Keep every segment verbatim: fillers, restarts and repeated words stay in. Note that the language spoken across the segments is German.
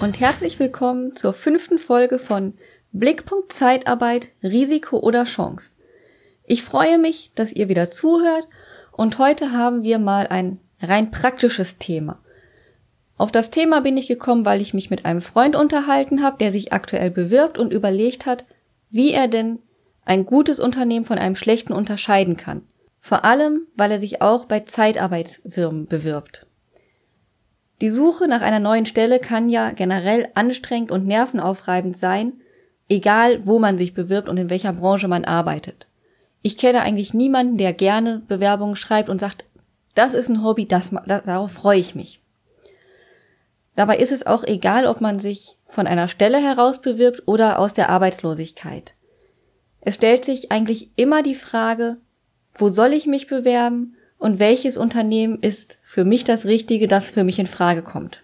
und herzlich willkommen zur fünften Folge von Blickpunkt Zeitarbeit, Risiko oder Chance. Ich freue mich, dass ihr wieder zuhört und heute haben wir mal ein rein praktisches Thema. Auf das Thema bin ich gekommen, weil ich mich mit einem Freund unterhalten habe, der sich aktuell bewirbt und überlegt hat, wie er denn ein gutes Unternehmen von einem schlechten unterscheiden kann. Vor allem, weil er sich auch bei Zeitarbeitsfirmen bewirbt. Die Suche nach einer neuen Stelle kann ja generell anstrengend und nervenaufreibend sein, egal wo man sich bewirbt und in welcher Branche man arbeitet. Ich kenne eigentlich niemanden, der gerne Bewerbungen schreibt und sagt, das ist ein Hobby, das, das, darauf freue ich mich. Dabei ist es auch egal, ob man sich von einer Stelle heraus bewirbt oder aus der Arbeitslosigkeit. Es stellt sich eigentlich immer die Frage, wo soll ich mich bewerben und welches Unternehmen ist für mich das Richtige, das für mich in Frage kommt.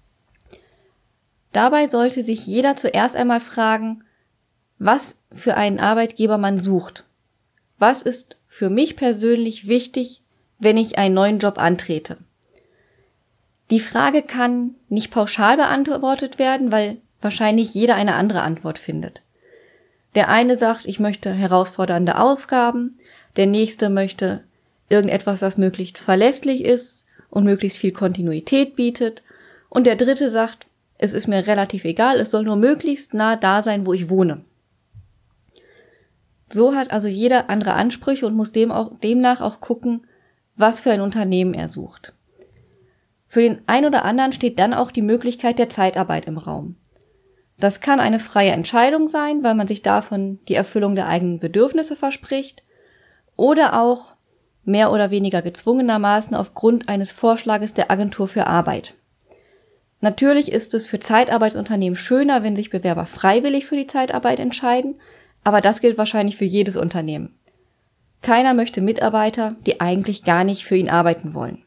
Dabei sollte sich jeder zuerst einmal fragen, was für einen Arbeitgeber man sucht. Was ist für mich persönlich wichtig, wenn ich einen neuen Job antrete? Die Frage kann nicht pauschal beantwortet werden, weil wahrscheinlich jeder eine andere Antwort findet. Der eine sagt, ich möchte herausfordernde Aufgaben, der nächste möchte irgendetwas, das möglichst verlässlich ist und möglichst viel Kontinuität bietet. Und der dritte sagt, es ist mir relativ egal, es soll nur möglichst nah da sein, wo ich wohne. So hat also jeder andere Ansprüche und muss dem auch, demnach auch gucken, was für ein Unternehmen er sucht. Für den einen oder anderen steht dann auch die Möglichkeit der Zeitarbeit im Raum. Das kann eine freie Entscheidung sein, weil man sich davon die Erfüllung der eigenen Bedürfnisse verspricht, oder auch mehr oder weniger gezwungenermaßen aufgrund eines Vorschlages der Agentur für Arbeit. Natürlich ist es für Zeitarbeitsunternehmen schöner, wenn sich Bewerber freiwillig für die Zeitarbeit entscheiden, aber das gilt wahrscheinlich für jedes Unternehmen. Keiner möchte Mitarbeiter, die eigentlich gar nicht für ihn arbeiten wollen.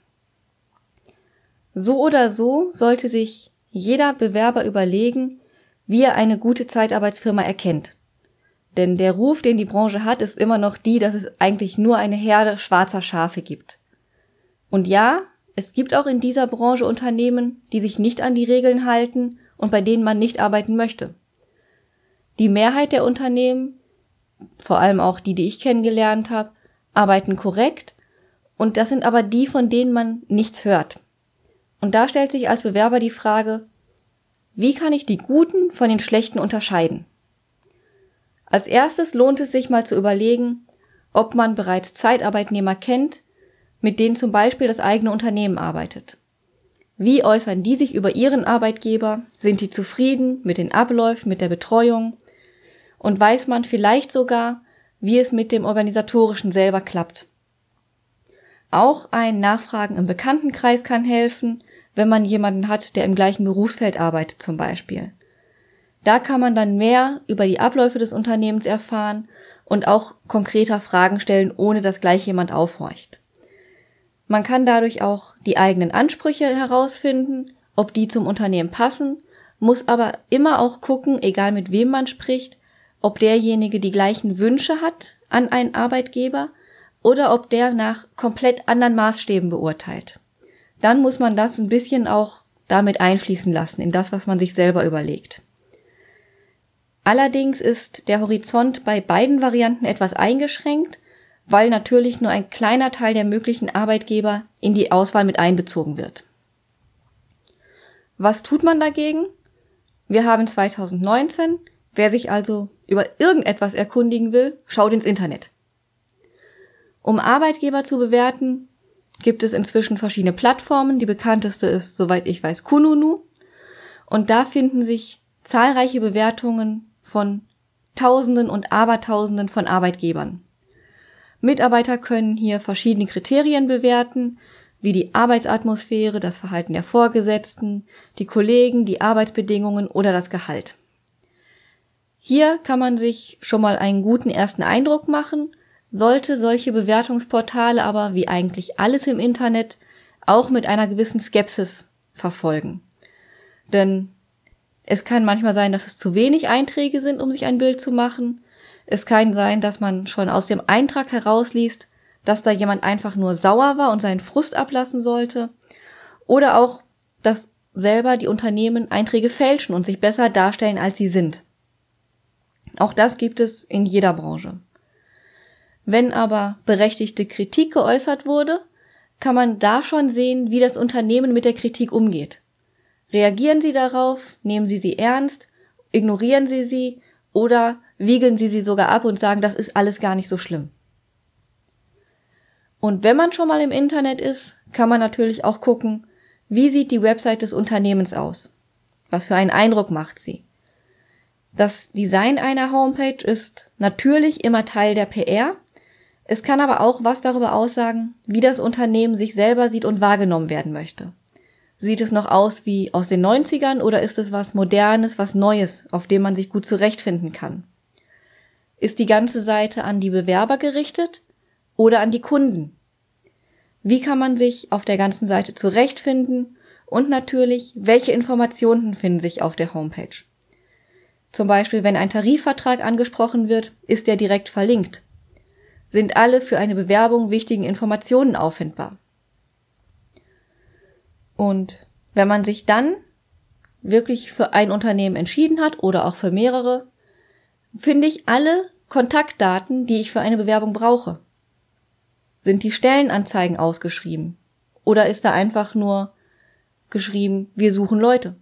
So oder so sollte sich jeder Bewerber überlegen, wie er eine gute Zeitarbeitsfirma erkennt. Denn der Ruf, den die Branche hat, ist immer noch die, dass es eigentlich nur eine Herde schwarzer Schafe gibt. Und ja, es gibt auch in dieser Branche Unternehmen, die sich nicht an die Regeln halten und bei denen man nicht arbeiten möchte. Die Mehrheit der Unternehmen, vor allem auch die, die ich kennengelernt habe, arbeiten korrekt und das sind aber die, von denen man nichts hört. Und da stellt sich als Bewerber die Frage, wie kann ich die Guten von den Schlechten unterscheiden? Als erstes lohnt es sich mal zu überlegen, ob man bereits Zeitarbeitnehmer kennt, mit denen zum Beispiel das eigene Unternehmen arbeitet. Wie äußern die sich über ihren Arbeitgeber? Sind die zufrieden mit den Abläufen, mit der Betreuung? Und weiß man vielleicht sogar, wie es mit dem Organisatorischen selber klappt? Auch ein Nachfragen im Bekanntenkreis kann helfen, wenn man jemanden hat, der im gleichen Berufsfeld arbeitet zum Beispiel. Da kann man dann mehr über die Abläufe des Unternehmens erfahren und auch konkreter Fragen stellen, ohne dass gleich jemand aufhorcht. Man kann dadurch auch die eigenen Ansprüche herausfinden, ob die zum Unternehmen passen, muss aber immer auch gucken, egal mit wem man spricht, ob derjenige die gleichen Wünsche hat an einen Arbeitgeber oder ob der nach komplett anderen Maßstäben beurteilt. Dann muss man das ein bisschen auch damit einfließen lassen, in das, was man sich selber überlegt. Allerdings ist der Horizont bei beiden Varianten etwas eingeschränkt, weil natürlich nur ein kleiner Teil der möglichen Arbeitgeber in die Auswahl mit einbezogen wird. Was tut man dagegen? Wir haben zwanzig neunzehn, wer sich also über irgendetwas erkundigen will, schaut ins Internet. Um Arbeitgeber zu bewerten, gibt es inzwischen verschiedene Plattformen. Die bekannteste ist, soweit ich weiß, Kununu. Und da finden sich zahlreiche Bewertungen von Tausenden und Abertausenden von Arbeitgebern. Mitarbeiter können hier verschiedene Kriterien bewerten, wie die Arbeitsatmosphäre, das Verhalten der Vorgesetzten, die Kollegen, die Arbeitsbedingungen oder das Gehalt. Hier kann man sich schon mal einen guten ersten Eindruck machen, sollte solche Bewertungsportale aber, wie eigentlich alles im Internet, auch mit einer gewissen Skepsis verfolgen. Denn es kann manchmal sein, dass es zu wenig Einträge sind, um sich ein Bild zu machen. Es kann sein, dass man schon aus dem Eintrag herausliest, dass da jemand einfach nur sauer war und seinen Frust ablassen sollte. Oder auch, dass selber die Unternehmen Einträge fälschen und sich besser darstellen, als sie sind. Auch das gibt es in jeder Branche. Wenn aber berechtigte Kritik geäußert wurde, kann man da schon sehen, wie das Unternehmen mit der Kritik umgeht. Reagieren Sie darauf, nehmen Sie sie ernst, ignorieren Sie sie oder wiegeln Sie sie sogar ab und sagen, das ist alles gar nicht so schlimm. Und wenn man schon mal im Internet ist, kann man natürlich auch gucken, wie sieht die Website des Unternehmens aus? Was für einen Eindruck macht sie? Das Design einer Homepage ist natürlich immer Teil der P R. Es kann aber auch was darüber aussagen, wie das Unternehmen sich selber sieht und wahrgenommen werden möchte. Sieht es noch aus wie aus den neunzigern oder ist es was Modernes, was Neues, auf dem man sich gut zurechtfinden kann? Ist die ganze Seite an die Bewerber gerichtet oder an die Kunden? Wie kann man sich auf der ganzen Seite zurechtfinden? Und natürlich, welche Informationen finden sich auf der Homepage? Zum Beispiel, wenn ein Tarifvertrag angesprochen wird, ist der direkt verlinkt. Sind alle für eine Bewerbung wichtigen Informationen auffindbar? Und wenn man sich dann wirklich für ein Unternehmen entschieden hat oder auch für mehrere, finde ich alle Kontaktdaten, die ich für eine Bewerbung brauche. Sind die Stellenanzeigen ausgeschrieben? Oder ist da einfach nur geschrieben, wir suchen Leute?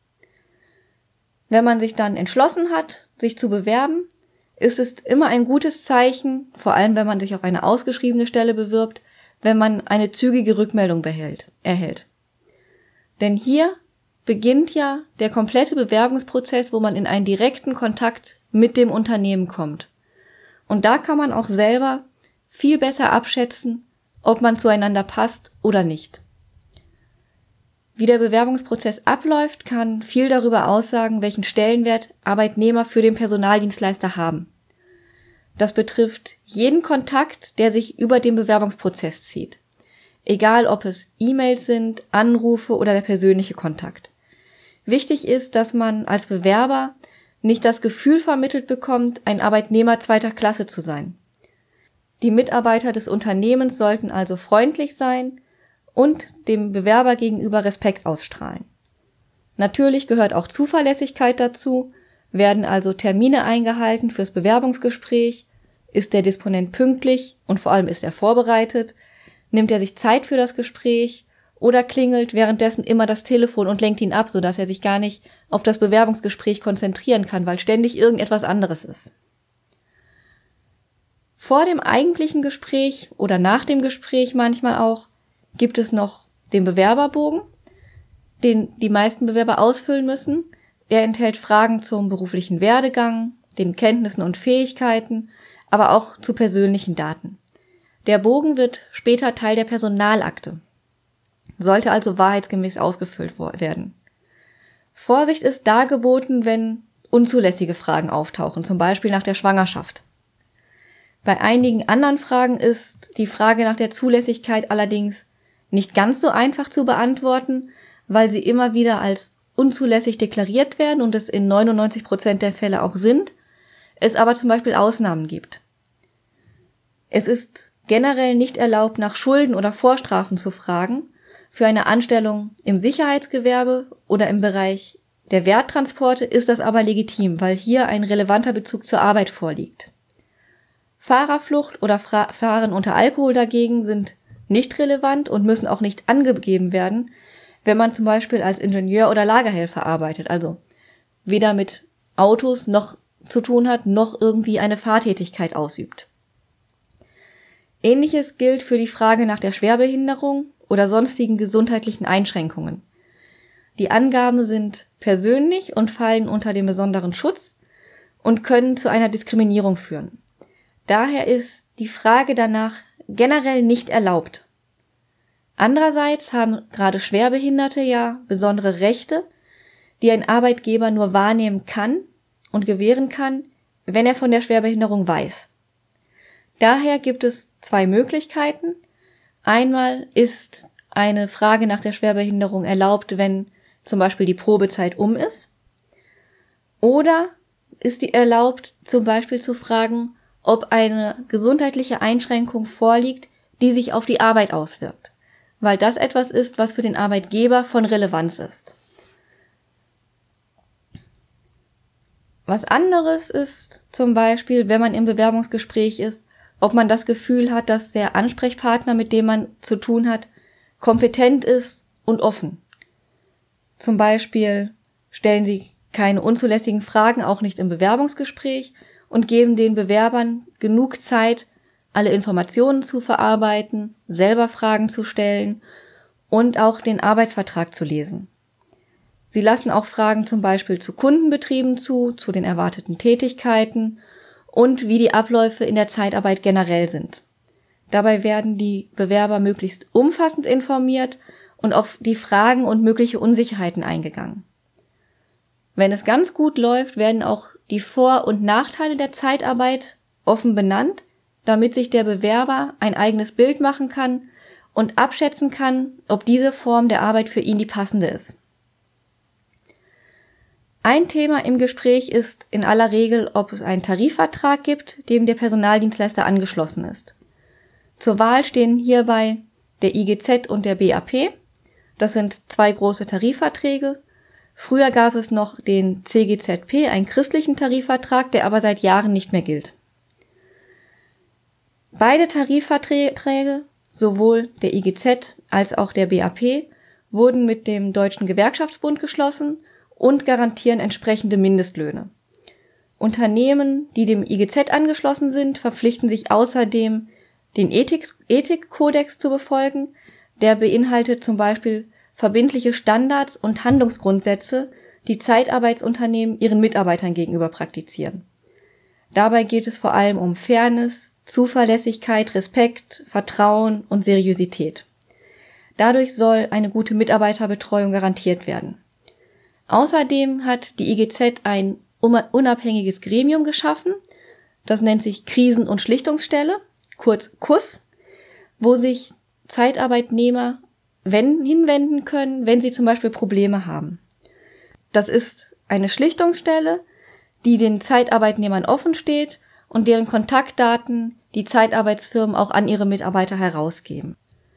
Wenn man sich dann entschlossen hat, sich zu bewerben, ist es immer ein gutes Zeichen, vor allem wenn man sich auf eine ausgeschriebene Stelle bewirbt, wenn man eine zügige Rückmeldung behält, erhält. Denn hier beginnt ja der komplette Bewerbungsprozess, wo man in einen direkten Kontakt mit dem Unternehmen kommt. Und da kann man auch selber viel besser abschätzen, ob man zueinander passt oder nicht. Wie der Bewerbungsprozess abläuft, kann viel darüber aussagen, welchen Stellenwert Arbeitnehmer für den Personaldienstleister haben. Das betrifft jeden Kontakt, der sich über den Bewerbungsprozess zieht. Egal, ob es E-Mails sind, Anrufe oder der persönliche Kontakt. Wichtig ist, dass man als Bewerber nicht das Gefühl vermittelt bekommt, ein Arbeitnehmer zweiter Klasse zu sein. Die Mitarbeiter des Unternehmens sollten also freundlich sein und dem Bewerber gegenüber Respekt ausstrahlen. Natürlich gehört auch Zuverlässigkeit dazu, werden also Termine eingehalten fürs Bewerbungsgespräch, ist der Disponent pünktlich und vor allem ist er vorbereitet, nimmt er sich Zeit für das Gespräch oder klingelt währenddessen immer das Telefon und lenkt ihn ab, sodass er sich gar nicht auf das Bewerbungsgespräch konzentrieren kann, weil ständig irgendetwas anderes ist. Vor dem eigentlichen Gespräch oder nach dem Gespräch manchmal auch gibt es noch den Bewerberbogen, den die meisten Bewerber ausfüllen müssen. Er enthält Fragen zum beruflichen Werdegang, den Kenntnissen und Fähigkeiten, aber auch zu persönlichen Daten. Der Bogen wird später Teil der Personalakte, sollte also wahrheitsgemäß ausgefüllt werden. Vorsicht ist da geboten, wenn unzulässige Fragen auftauchen, zum Beispiel nach der Schwangerschaft. Bei einigen anderen Fragen ist die Frage nach der Zulässigkeit allerdings nicht ganz so einfach zu beantworten, weil sie immer wieder als unzulässig deklariert werden und es in neunundneunzig Prozent der Fälle auch sind, es aber zum Beispiel Ausnahmen gibt. Es ist generell nicht erlaubt, nach Schulden oder Vorstrafen zu fragen. Für eine Anstellung im Sicherheitsgewerbe oder im Bereich der Werttransporte ist das aber legitim, weil hier ein relevanter Bezug zur Arbeit vorliegt. Fahrerflucht oder Fra- Fahren unter Alkohol dagegen sind nicht relevant und müssen auch nicht angegeben werden, wenn man zum Beispiel als Ingenieur oder Lagerhelfer arbeitet, also weder mit Autos noch zu tun hat, noch irgendwie eine Fahrtätigkeit ausübt. Ähnliches gilt für die Frage nach der Schwerbehinderung oder sonstigen gesundheitlichen Einschränkungen. Die Angaben sind persönlich und fallen unter den besonderen Schutz und können zu einer Diskriminierung führen. Daher ist die Frage danach generell nicht erlaubt. Andererseits haben gerade Schwerbehinderte ja besondere Rechte, die ein Arbeitgeber nur wahrnehmen kann und gewähren kann, wenn er von der Schwerbehinderung weiß. Daher gibt es zwei Möglichkeiten. Einmal ist eine Frage nach der Schwerbehinderung erlaubt, wenn zum Beispiel die Probezeit um ist. Oder ist die erlaubt, zum Beispiel zu fragen, ob eine gesundheitliche Einschränkung vorliegt, die sich auf die Arbeit auswirkt. Weil das etwas ist, was für den Arbeitgeber von Relevanz ist. Was anderes ist zum Beispiel, wenn man im Bewerbungsgespräch ist, ob man das Gefühl hat, dass der Ansprechpartner, mit dem man zu tun hat, kompetent ist und offen. Zum Beispiel stellen Sie keine unzulässigen Fragen, auch nicht im Bewerbungsgespräch, und geben den Bewerbern genug Zeit, alle Informationen zu verarbeiten, selber Fragen zu stellen und auch den Arbeitsvertrag zu lesen. Sie lassen auch Fragen zum Beispiel zu Kundenbetrieben zu, zu den erwarteten Tätigkeiten und wie die Abläufe in der Zeitarbeit generell sind. Dabei werden die Bewerber möglichst umfassend informiert und auf die Fragen und mögliche Unsicherheiten eingegangen. Wenn es ganz gut läuft, werden auch die Vor- und Nachteile der Zeitarbeit offen benannt, damit sich der Bewerber ein eigenes Bild machen kann und abschätzen kann, ob diese Form der Arbeit für ihn die passende ist. Ein Thema im Gespräch ist in aller Regel, ob es einen Tarifvertrag gibt, dem der Personaldienstleister angeschlossen ist. Zur Wahl stehen hierbei der I G Z und der B A P. Das sind zwei große Tarifverträge. Früher gab es noch den C G Z P, einen christlichen Tarifvertrag, der aber seit Jahren nicht mehr gilt. Beide Tarifverträge, sowohl der I G Z als auch der B A P, wurden mit dem Deutschen Gewerkschaftsbund geschlossen und garantieren entsprechende Mindestlöhne. Unternehmen, die dem I G Z angeschlossen sind, verpflichten sich außerdem, den Ethik- Ethikkodex zu befolgen. Der beinhaltet zum Beispiel verbindliche Standards und Handlungsgrundsätze, die Zeitarbeitsunternehmen ihren Mitarbeitern gegenüber praktizieren. Dabei geht es vor allem um Fairness, Zuverlässigkeit, Respekt, Vertrauen und Seriosität. Dadurch soll eine gute Mitarbeiterbetreuung garantiert werden. Außerdem hat die I G Z ein unabhängiges Gremium geschaffen, das nennt sich Krisen- und Schlichtungsstelle, kurz K U S, wo sich Zeitarbeitnehmer wenn, hinwenden können, wenn sie zum Beispiel Probleme haben. Das ist eine Schlichtungsstelle, die den Zeitarbeitnehmern offen steht und deren Kontaktdaten die Zeitarbeitsfirmen auch an ihre Mitarbeiter herausgeben.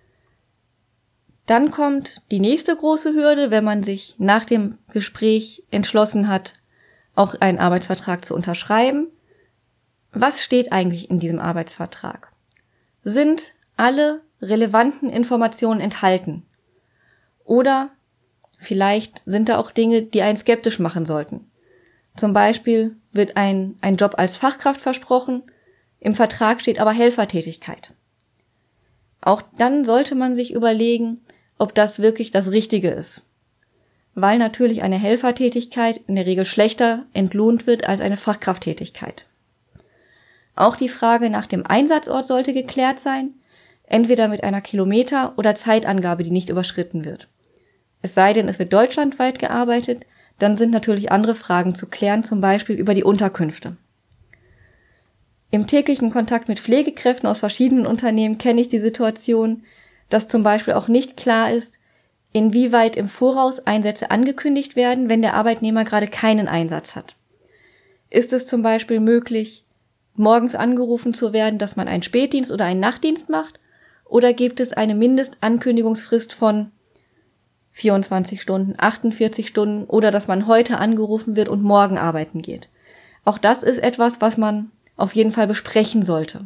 Dann kommt die nächste große Hürde, wenn man sich nach dem Gespräch entschlossen hat, auch einen Arbeitsvertrag zu unterschreiben. Was steht eigentlich in diesem Arbeitsvertrag? Sind alle relevanten Informationen enthalten? Oder vielleicht sind da auch Dinge, die einen skeptisch machen sollten. Zum Beispiel wird ein, ein Job als Fachkraft versprochen, im Vertrag steht aber Helfertätigkeit. Auch dann sollte man sich überlegen, ob das wirklich das Richtige ist. Weil natürlich eine Helfertätigkeit in der Regel schlechter entlohnt wird als eine Fachkrafttätigkeit. Auch die Frage nach dem Einsatzort sollte geklärt sein, entweder mit einer Kilometer- oder Zeitangabe, die nicht überschritten wird. Es sei denn, es wird deutschlandweit gearbeitet, dann sind natürlich andere Fragen zu klären, zum Beispiel über die Unterkünfte. Im täglichen Kontakt mit Pflegekräften aus verschiedenen Unternehmen kenne ich die Situation, dass zum Beispiel auch nicht klar ist, inwieweit im Voraus Einsätze angekündigt werden, wenn der Arbeitnehmer gerade keinen Einsatz hat. Ist es zum Beispiel möglich, morgens angerufen zu werden, dass man einen Spätdienst oder einen Nachtdienst macht, oder gibt es eine Mindestankündigungsfrist von vierundzwanzig Stunden, achtundvierzig Stunden oder dass man heute angerufen wird und morgen arbeiten geht? Auch das ist etwas, was man auf jeden Fall besprechen sollte.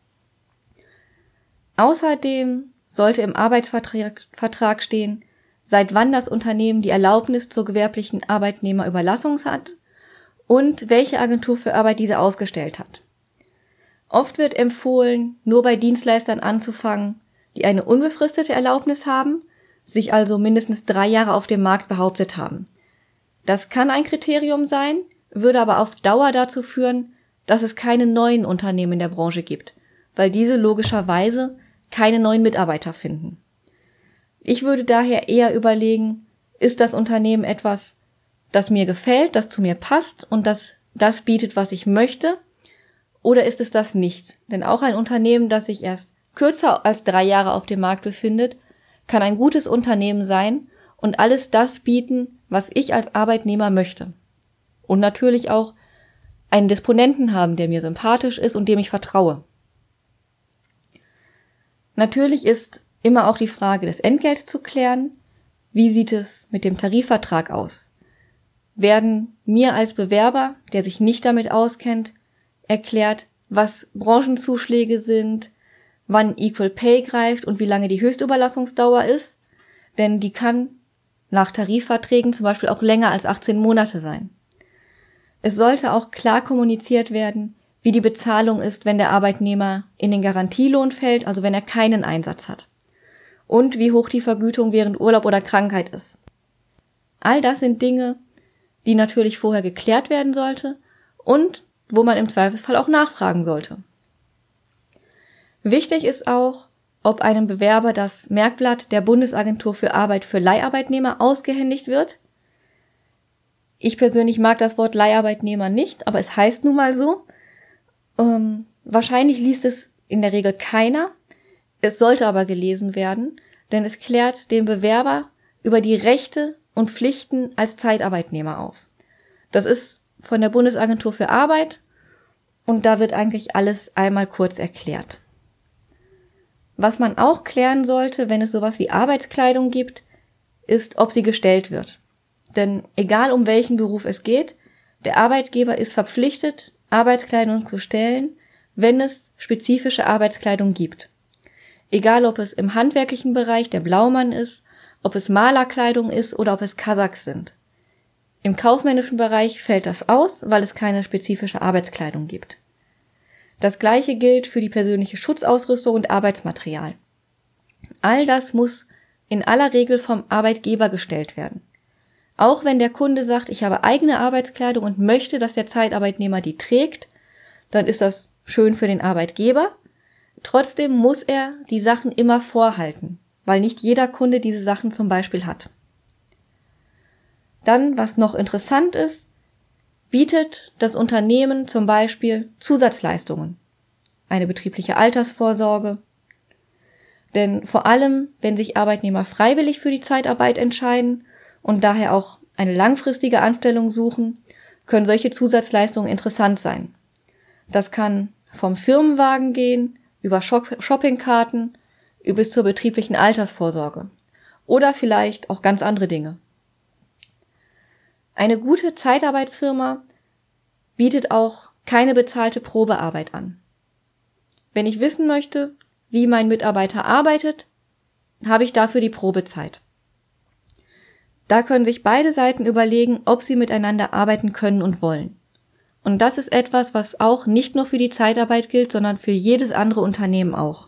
Außerdem sollte im Arbeitsvertrag Vertrag stehen, seit wann das Unternehmen die Erlaubnis zur gewerblichen Arbeitnehmerüberlassung hat und welche Agentur für Arbeit diese ausgestellt hat. Oft wird empfohlen, nur bei Dienstleistern anzufangen, die eine unbefristete Erlaubnis haben, sich also mindestens drei Jahre auf dem Markt behauptet haben. Das kann ein Kriterium sein, würde aber auf Dauer dazu führen, dass es keine neuen Unternehmen in der Branche gibt, weil diese logischerweise keine neuen Mitarbeiter finden. Ich würde daher eher überlegen, ist das Unternehmen etwas, das mir gefällt, das zu mir passt und das das bietet, was ich möchte, oder ist es das nicht? Denn auch ein Unternehmen, das sich erst kürzer als drei Jahre auf dem Markt befindet, kann ein gutes Unternehmen sein und alles das bieten, was ich als Arbeitnehmer möchte. Und natürlich auch einen Disponenten haben, der mir sympathisch ist und dem ich vertraue. Natürlich ist immer auch die Frage des Entgelts zu klären. Wie sieht es mit dem Tarifvertrag aus? werden mir als Bewerber, der sich nicht damit auskennt, erklärt, was Branchenzuschläge sind, wann Equal Pay greift und wie lange die Höchstüberlassungsdauer ist, denn die kann nach Tarifverträgen zum Beispiel auch länger als achtzehn Monate sein. Es sollte auch klar kommuniziert werden, wie die Bezahlung ist, wenn der Arbeitnehmer in den Garantielohn fällt, also wenn er keinen Einsatz hat. Und wie hoch die Vergütung während Urlaub oder Krankheit ist. All das sind Dinge, die natürlich vorher geklärt werden sollte und wo man im Zweifelsfall auch nachfragen sollte. Wichtig ist auch, ob einem Bewerber das Merkblatt der Bundesagentur für Arbeit für Leiharbeitnehmer ausgehändigt wird. Ich persönlich mag das Wort Leiharbeitnehmer nicht, aber es heißt nun mal so. Ähm, wahrscheinlich liest es in der Regel keiner. Es sollte aber gelesen werden, denn es klärt den Bewerber über die Rechte und Pflichten als Zeitarbeitnehmer auf. Das ist von der Bundesagentur für Arbeit und da wird eigentlich alles einmal kurz erklärt. Was man auch klären sollte, wenn es sowas wie Arbeitskleidung gibt, ist, ob sie gestellt wird. Denn egal um welchen Beruf es geht, der Arbeitgeber ist verpflichtet, Arbeitskleidung zu stellen, wenn es spezifische Arbeitskleidung gibt. Egal ob es im handwerklichen Bereich der Blaumann ist, ob es Malerkleidung ist oder ob es Kasachs sind. Im kaufmännischen Bereich fällt das aus, weil es keine spezifische Arbeitskleidung gibt. Das Gleiche gilt für die persönliche Schutzausrüstung und Arbeitsmaterial. All das muss in aller Regel vom Arbeitgeber gestellt werden. Auch wenn der Kunde sagt, ich habe eigene Arbeitskleidung und möchte, dass der Zeitarbeitnehmer die trägt, dann ist das schön für den Arbeitgeber. Trotzdem muss er die Sachen immer vorhalten, weil nicht jeder Kunde diese Sachen zum Beispiel hat. Dann, was noch interessant ist, bietet das Unternehmen zum Beispiel Zusatzleistungen, eine betriebliche Altersvorsorge. Denn vor allem, wenn sich Arbeitnehmer freiwillig für die Zeitarbeit entscheiden und daher auch eine langfristige Anstellung suchen, können solche Zusatzleistungen interessant sein. Das kann vom Firmenwagen gehen, über Shop- Shoppingkarten, bis zur betrieblichen Altersvorsorge oder vielleicht auch ganz andere Dinge. Eine gute Zeitarbeitsfirma bietet auch keine bezahlte Probearbeit an. Wenn ich wissen möchte, wie mein Mitarbeiter arbeitet, habe ich dafür die Probezeit. Da können sich beide Seiten überlegen, ob sie miteinander arbeiten können und wollen. Und das ist etwas, was auch nicht nur für die Zeitarbeit gilt, sondern für jedes andere Unternehmen auch.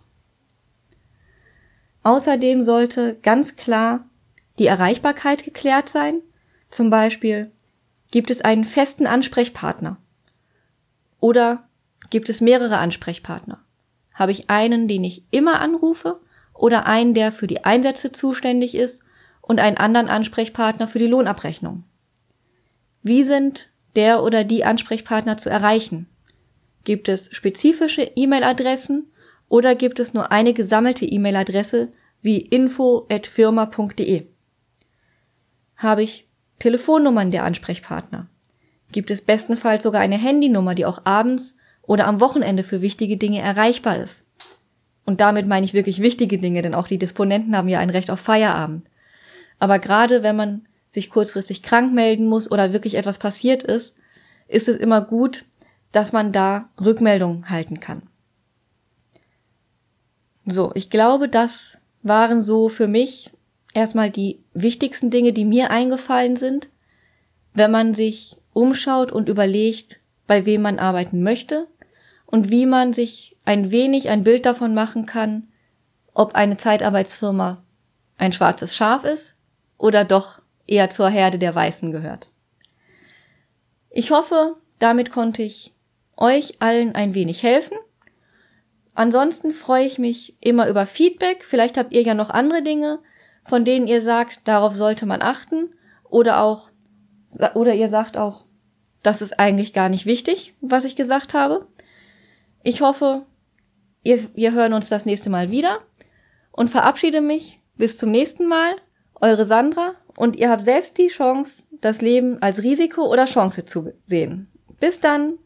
Außerdem sollte ganz klar die Erreichbarkeit geklärt sein. Zum Beispiel, gibt es einen festen Ansprechpartner? Oder gibt es mehrere Ansprechpartner? Habe ich einen, den ich immer anrufe? Oder einen, der für die Einsätze zuständig ist und einen anderen Ansprechpartner für die Lohnabrechnung? Wie sind der oder die Ansprechpartner zu erreichen? Gibt es spezifische E-Mail-Adressen oder gibt es nur eine gesammelte E-Mail-Adresse wie info at firma punkt de? Habe ich Telefonnummern der Ansprechpartner? Gibt es bestenfalls sogar eine Handynummer, die auch abends oder am Wochenende für wichtige Dinge erreichbar ist? Und damit meine ich wirklich wichtige Dinge, denn auch die Disponenten haben ja ein Recht auf Feierabend. Aber gerade wenn man sich kurzfristig krank melden muss oder wirklich etwas passiert ist, ist es immer gut, dass man da Rückmeldungen halten kann. So, ich glaube, das waren so für mich erstmal die wichtigsten Dinge, die mir eingefallen sind, wenn man sich umschaut und überlegt, bei wem man arbeiten möchte und wie man sich ein wenig ein Bild davon machen kann, ob eine Zeitarbeitsfirma ein schwarzes Schaf ist oder doch eher zur Herde der Weißen gehört. Ich hoffe, damit konnte ich euch allen ein wenig helfen. Ansonsten freue ich mich immer über Feedback. Vielleicht habt ihr ja noch andere Dinge, von denen ihr sagt, darauf sollte man achten. Oder auch, oder ihr sagt auch, das ist eigentlich gar nicht wichtig, was ich gesagt habe. Ich hoffe, ihr, wir hören uns das nächste Mal wieder und verabschiede mich. Bis zum nächsten Mal. Eure Sandra. Und ihr habt selbst die Chance, das Leben als Risiko oder Chance zu sehen. Bis dann!